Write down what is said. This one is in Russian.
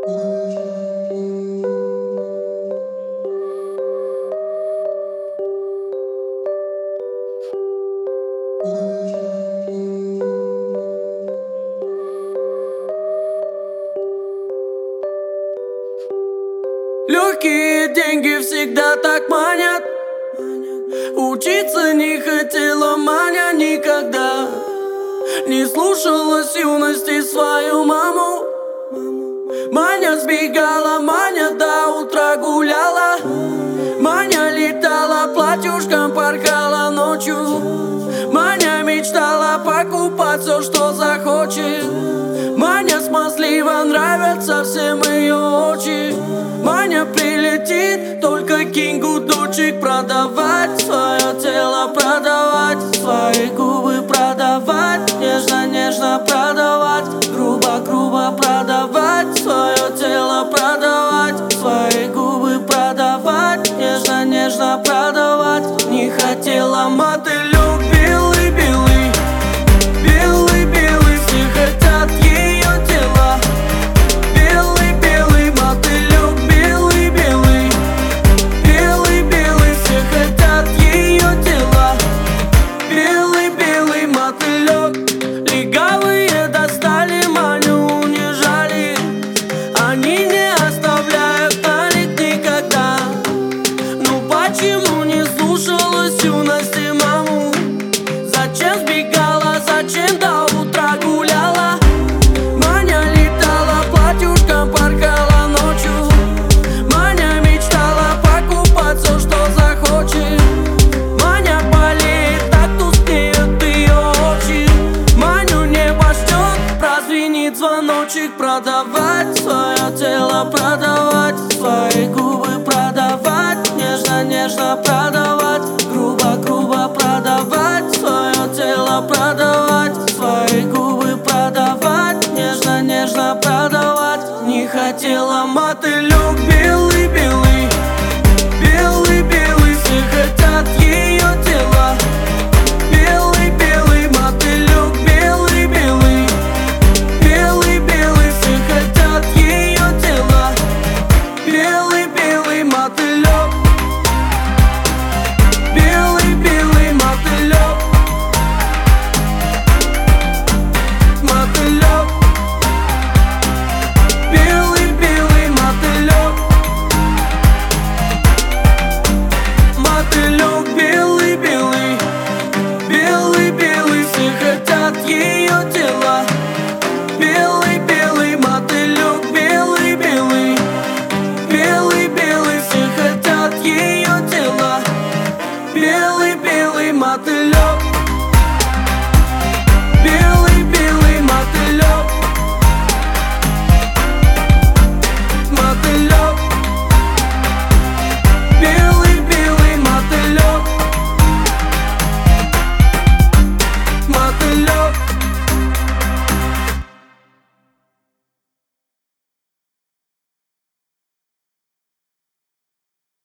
Легкие деньги всегда так манят. Учиться не хотела Маня никогда. Не слушалась юности свою маму. Маня сбегала, Маня до утра гуляла. Маня летала платьюшком, порхала ночью. Маня мечтала покупать все, что захочет. Маня смазливо, нравятся всем ее очи. Маня прилетит, только кинь гудочек. Продавать свое тело, продавать свои губы, продавать нежно-нежно, продавать грубо-грубо, продавать свое тело, продавать свои губы, продавать нежно-нежно, продавать. Не хотела мотылек белый-белый, белый-белый, все хотят ее тела. Белый-белый мотылек, белый-белый, белый-белый, все хотят ее тела. Белый-белый мотылек. Легавые достали Маню, унижали. Они не оставляют налик никогда. Ну почему не слушалась юности маму? Зачем сбегала, зачем до утра гуляла? Маня летала платьюшком, порхала ночью. Маня мечтала покупать все, что захочет. Маня болеет, так тускнеют ее очи. Маню небо ждет, прозвенит звоночек. Продавать свое тело, продавать свои губы, продавать нежно-нежно, продавать грубо-грубо, продавать свое тело, продавать свои губы, продавать нежно-нежно, продавать. Не хотела мотылек